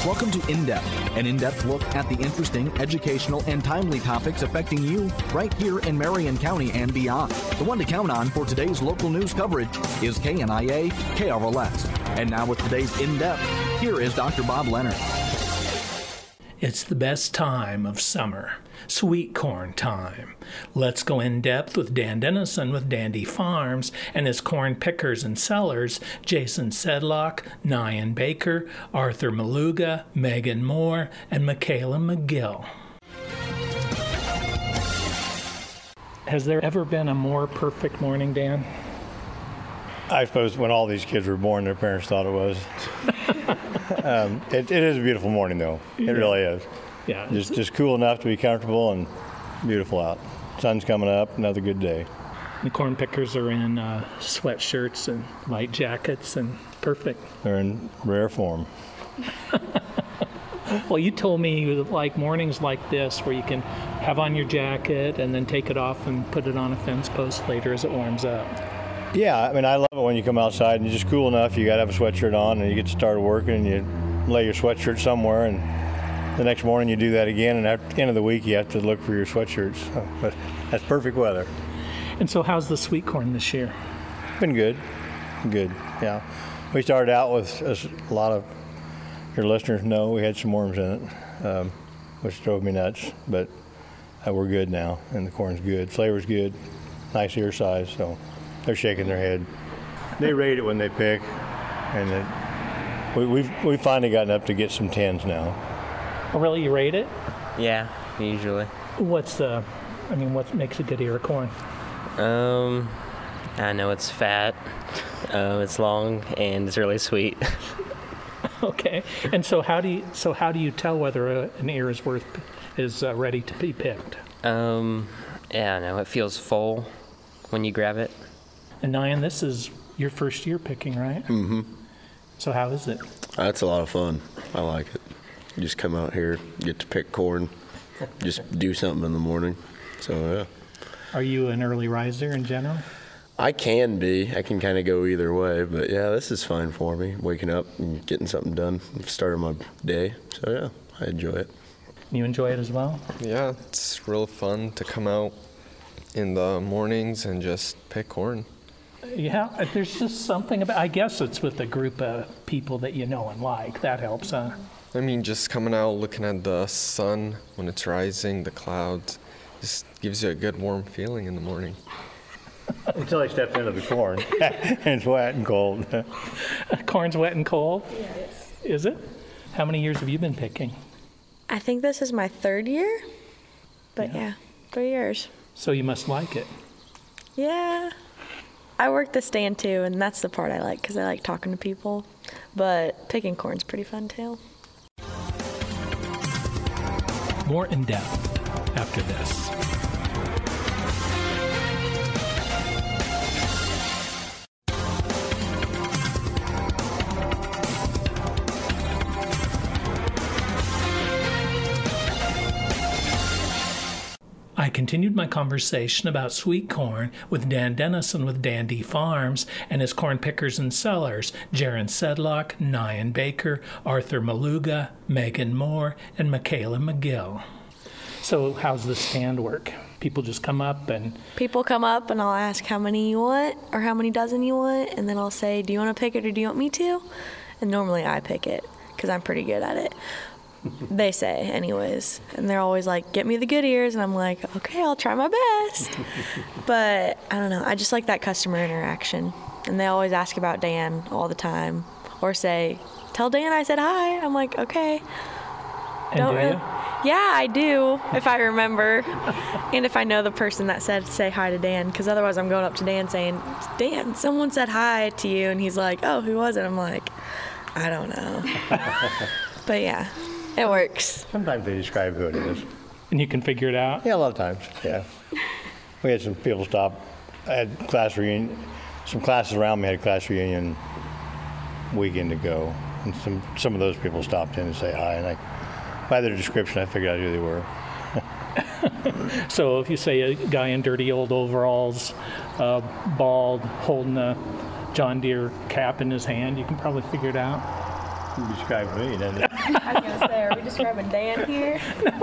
Welcome to In Depth, an in-depth look at the interesting, educational, and timely topics affecting you right here in Marion County and beyond. The one to count on for today's local news coverage is KNIA KRLS. And now with today's In Depth, here is Dr. Bob Leonard. It's the best time of summer, sweet corn time. Let's go in depth with Dan Dennison with Dandy Farms and his corn pickers and sellers, Jason Sedlock, Nyan Baker, Arthur Maluga, Megan Moore, and Michaela McGill. Has there ever been a more perfect morning, Dan? I suppose when all these kids were born, their parents thought it was. It is a beautiful morning, though. It really is. Yeah. Just cool enough to be comfortable and beautiful out. Sun's coming up, another good day. The corn pickers are in sweatshirts and light jackets, and perfect. They're in rare form. Well, you told me you like mornings like this where you can have on your jacket and then take it off and put it on a fence post later as it warms up. Yeah, I mean, I love it when you come outside and you're just cool enough, you got to have a sweatshirt on and you get to start working and you lay your sweatshirt somewhere and the next morning you do that again, and at the end of the week you have to look for your sweatshirts. But that's perfect weather. And so how's the sweet corn this year? Been good, yeah. We started out with, as a lot of your listeners know, we had some worms in it, which drove me nuts, but we're good now, and the corn's good. Flavor's good, nice ear size, so they're shaking their head. They rate it when they pick, and we've finally gotten up to get some 10s now. Oh, really? You rate it? Yeah, usually. What makes a good ear of corn? I know it's fat, it's long, and it's really sweet. Okay. And so how do you tell whether an ear is ready to be picked? Yeah, I know it feels full when you grab it. And Nyan, this is your first year picking, right? Mm-hmm. So how is it? That's a lot of fun. I like it. You just come out here, get to pick corn, just do something in the morning. So, yeah. Are you an early riser in general? I can be. I can kind of go either way. But, yeah, this is fine for me, waking up and getting something done, starting my day. So, yeah, I enjoy it. You enjoy it as well? Yeah, it's real fun to come out in the mornings and just pick corn. Yeah, there's just something about, I guess it's with a group of people that you know and like. That helps, huh? I mean, just coming out, looking at the sun when it's rising, the clouds, just gives you a good warm feeling in the morning. Until I stepped into the corn, and it's wet and cold. Corn's wet and cold? Yes. Is it? How many years have you been picking? I think this is my third year, but yeah 3 years. So you must like it. Yeah. I work the stand too, and that's the part I like because I like talking to people, but picking corn's pretty fun too. More in depth after this. I continued my conversation about sweet corn with Dan Dennison with Dandy Farms and his corn pickers and sellers, Jaron Sedlock, Nyan Baker, Arthur Maluga, Megan Moore, and Michaela McGill. So how's the stand work? People just come up and... People come up and I'll ask how many you want or how many dozen you want, and then I'll say, do you want to pick it or do you want me to? And normally I pick it because I'm pretty good at it. They say anyways, and they're always like, get me the good ears, and I'm like, okay, I'll try my best. But I don't know, I just like that customer interaction, and they always ask about Dan all the time, or say, tell Dan I said hi. I'm like, okay. And do you? Yeah, I do, if I remember, and if I know the person that said say hi to Dan, because otherwise I'm going up to Dan saying, Dan, someone said hi to you, and he's like, oh, who was it? I'm like, I don't know. But yeah. It works. Sometimes they describe who it is. And you can figure it out? Yeah, a lot of times, yeah. We had some people stop. I had class reunion. Some classes around me had a class reunion weekend ago. And some of those people stopped in and say hi. And by their description, I figured out who they were. So if you say a guy in dirty old overalls, bald, holding a John Deere cap in his hand, you can probably figure it out. You described me, didn't it? I was gonna say, are we describing Dan here?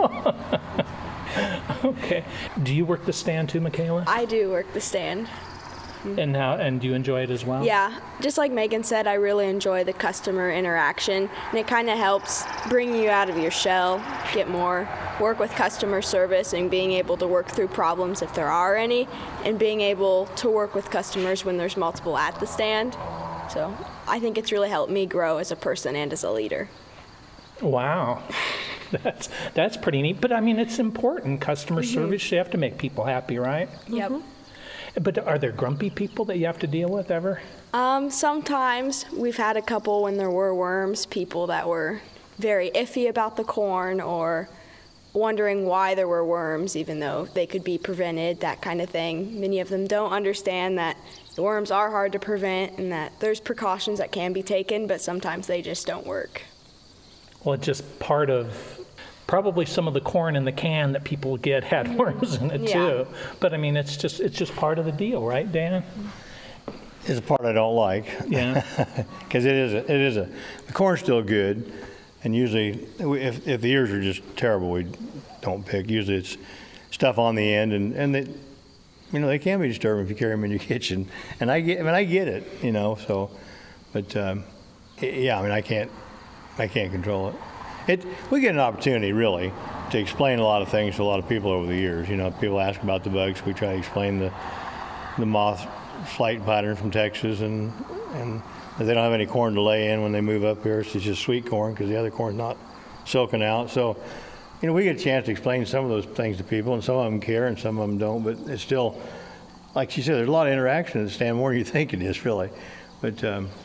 Okay. Do you work the stand too, Michaela? I do work the stand. And do you enjoy it as well? Yeah, just like Megan said, I really enjoy the customer interaction, and it kind of helps bring you out of your shell, get more work with customer service and being able to work through problems if there are any, and being able to work with customers when there's multiple at the stand. So I think it's really helped me grow as a person and as a leader. Wow. That's pretty neat. But I mean, it's important. Customer service, you have to make people happy, right? Yep. But are there grumpy people that you have to deal with ever? Sometimes we've had a couple when there were worms, people that were very iffy about the corn or wondering why there were worms, even though they could be prevented, that kind of thing. Many of them don't understand that the worms are hard to prevent and that there's precautions that can be taken, but sometimes they just don't work. Well, it's just part of probably some of the corn in the can that people get had worms in it too. But I mean, it's just part of the deal, right, Dan? It's a part I don't like. Yeah. Because the corn's still good, and usually if the ears are just terrible, we don't pick. Usually it's stuff on the end, and they can be disturbing if you carry them in your kitchen. And I get it, So, but yeah, I mean, I can't control it. We get an opportunity, really, to explain a lot of things to a lot of people over the years. People ask about the bugs. We try to explain the moth flight pattern from Texas, and they don't have any corn to lay in when they move up here. It's just sweet corn because the other corn's not silken out. So, we get a chance to explain some of those things to people, and some of them care and some of them don't. But it's still, like she said, there's a lot of interaction at the stand, more than you think it is, really. But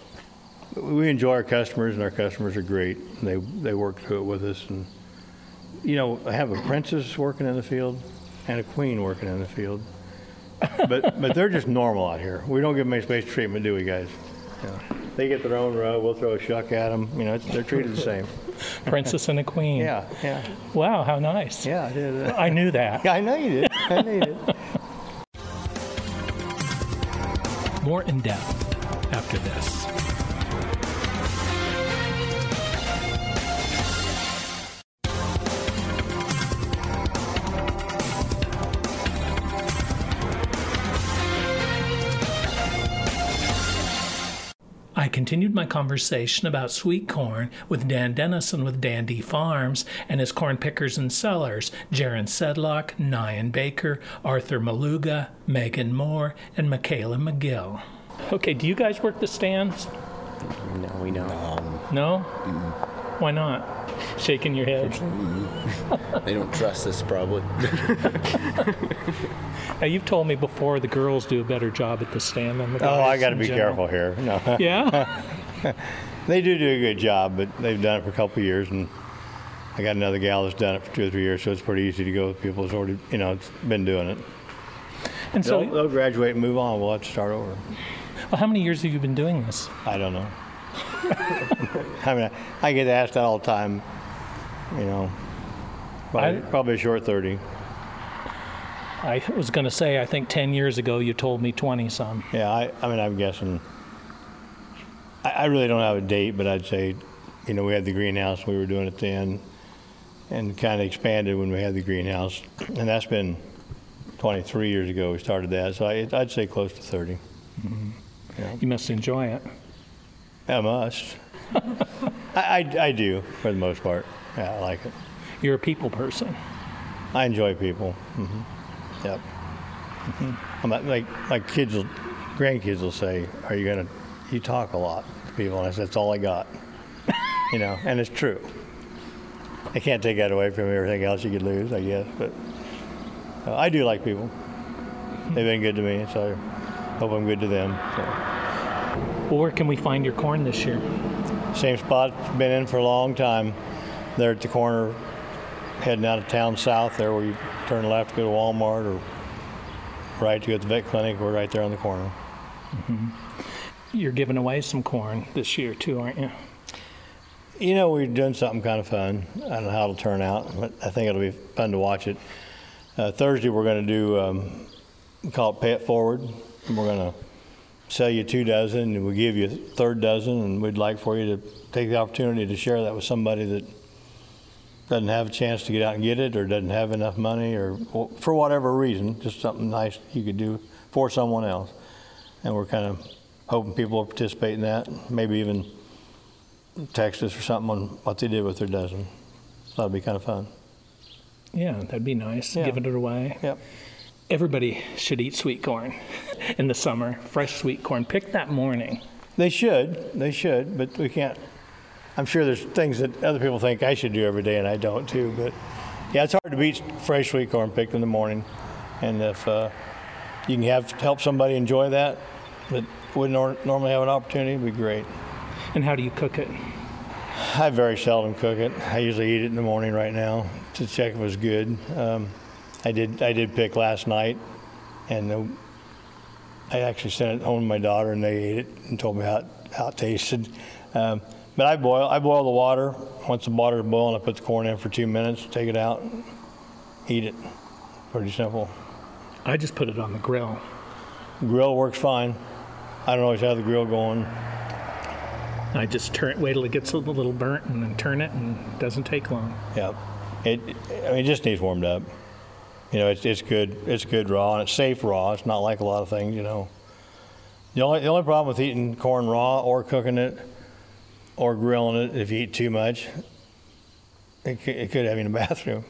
we enjoy our customers, and our customers are great. They work through it with us, and I have a princess working in the field and a queen working in the field, but they're just normal out here. We don't give them any special treatment, do we, guys? They get their own row. We'll throw a shuck at them. They're treated the same. Princess and a queen. Yeah. Wow, how nice. Yeah, I did. I knew that. Yeah, I know you did. More in depth after this. I continued my conversation about sweet corn with Dan Dennison with Dandy Farms and his corn pickers and sellers, Jaron Sedlock, Nyan Baker, Arthur Maluga, Megan Moore, and Michaela McGill. Okay, do you guys work the stands? No, we don't. No? Why not? Shaking your head. They don't trust us, probably. Now, you've told me before the girls do a better job at the stand than the guys. Oh, I got to in be general. careful here. No. Yeah? They do a good job, but they've done it for a couple of years, and I got another gal that's done it for 2 or 3 years, so it's pretty easy to go with people that's already, been doing it. And so, They'll graduate and move on. We'll have to start over. well, how many years have you been doing this? I don't know. I mean, I get asked that all the time. Probably a short 30. I was going to say, I think 10 years ago you told me 20-some. Yeah, I mean, I'm guessing. I really don't have a date, but I'd say, we had the greenhouse. We were doing it then, and kind of expanded when we had the greenhouse, and that's been 23 years ago. We started that, so I'd say close to 30. Mm-hmm. Yeah. You must enjoy it. I must. I do for the most part. Yeah, I like it. You're a people person. I enjoy people. Mm-hmm. Yep. Mm-hmm. I'm like grandkids will say, you talk a lot to people, and I said, that's all I got. And it's true. I can't take that away from everything else you could lose, I guess, but I do like people. They've been good to me, so I hope I'm good to them. So. Well, where can we find your corn this year? Same spot it's been in for a long time. There at the corner, heading out of town south there, where you turn left to go to Walmart, or right to go to the vet clinic. We're right there on the corner. Mm-hmm. You're giving away some corn this year too, aren't you? We're doing something kind of fun. I don't know how it'll turn out, but I think it'll be fun to watch it. Thursday we're going to do, we call it Pay It Forward. And we're going to sell you 2 dozen, and we give you a third dozen, and we'd like for you to take the opportunity to share that with somebody that doesn't have a chance to get out and get it, or doesn't have enough money, or for whatever reason, just something nice you could do for someone else. And we're kind of hoping people will participate in that, maybe even text us or something on what they did with their dozen. So that'd be kind of fun. Yeah, that'd be nice. Yeah. Giving it away. Yep. Everybody should eat sweet corn in the summer. Fresh sweet corn. Pick that morning. They should, but we can't. I'm sure there's things that other people think I should do every day, and I don't too. But yeah, it's hard to beat fresh sweet corn picked in the morning. And if you can help somebody enjoy that wouldn't normally have an opportunity, it'd be great. And how do you cook it? I very seldom cook it. I usually eat it in the morning right now to check if it was good. I did pick last night, and I actually sent it home to my daughter, and they ate it and told me how it tasted. But I boil the water. Once the water's boiling, I put the corn in for 2 minutes, take it out, and eat it. Pretty simple. I just put it on the grill. Grill works fine. I don't always have the grill going. I just wait till it gets a little burnt and then turn it, and it doesn't take long. Yeah, it just needs warmed up. It's good. It's good raw, and it's safe raw. It's not like a lot of things, The only problem with eating corn raw or cooking it or grilling it, if you eat too much, it could have you in the bathroom.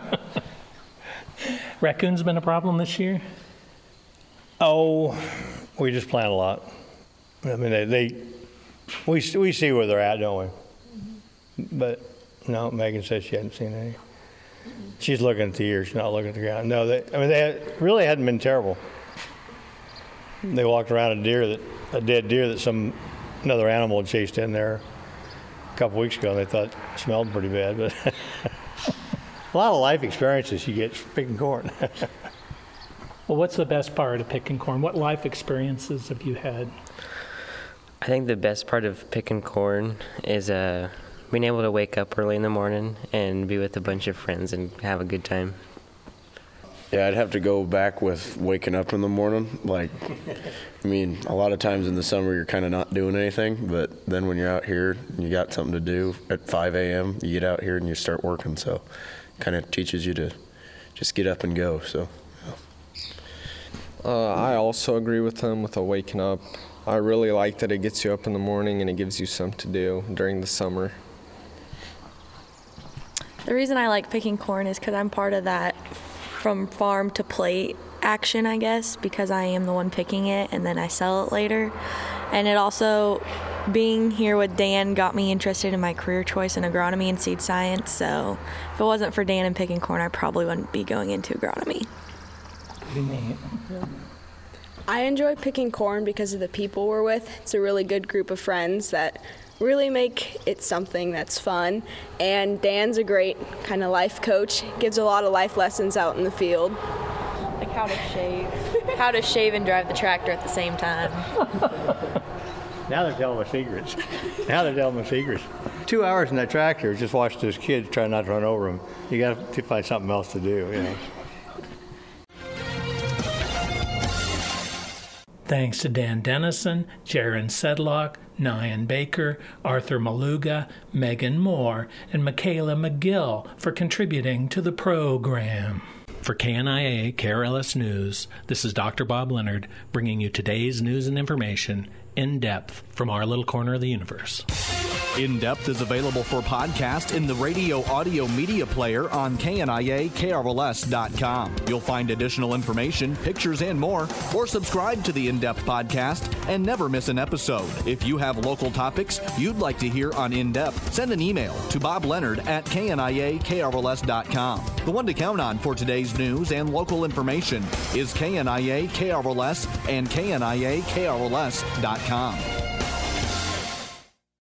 Raccoons been a problem this year? Oh, we just plant a lot. I mean, we see where they're at, don't we? But no, Megan says she hadn't seen any. She's looking at the ears, she's not looking at the ground. No, they really hadn't been terrible. They walked around a dead deer that another animal had chased in there a couple weeks ago, and they thought it smelled pretty bad. But a lot of life experiences you get picking corn. Well, what's the best part of picking corn? What life experiences have you had? I think the best part of picking corn is being able to wake up early in the morning and be with a bunch of friends and have a good time. Yeah, I'd have to go back with waking up in the morning. A lot of times in the summer you're kind of not doing anything, but then when you're out here and you got something to do at 5 a.m., you get out here and you start working. So it kind of teaches you to just get up and go. So. I also agree with him with the waking up. I really like that it gets you up in the morning and it gives you something to do during the summer. The reason I like picking corn is because I'm part of that from farm to plate action, I guess, because I am the one picking it and then I sell it later. And it also, being here with Dan got me interested in my career choice in agronomy and seed science. So if it wasn't for Dan and picking corn, I probably wouldn't be going into agronomy. I enjoy picking corn because of the people we're with. It's a really good group of friends that really make it something that's fun. And Dan's a great kind of life coach. Gives a lot of life lessons out in the field. Like how to shave and drive the tractor at the same time. Now they're telling my secrets. 2 hours in that tractor, just watch those kids try not to run over them. You got to find something else to do, Thanks to Dan Dennison, Jaron Sedlock, Nyan Baker, Arthur Maluga, Megan Moore, and Michaela McGill for contributing to the program. For KNIA KRLS News, this is Dr. Bob Leonard bringing you today's news and information in depth from our little corner of the universe. In Depth is available for podcast in the radio audio media player on KNIA-KRLS.com. You'll find additional information, pictures, and more, or subscribe to the In Depth podcast and never miss an episode. If you have local topics you'd like to hear on In Depth, send an email to bobleonard@KNIA-KRLS.com. The one to count on for today's news and local information is KNIA-KRLS and KNIA-KRLS.com.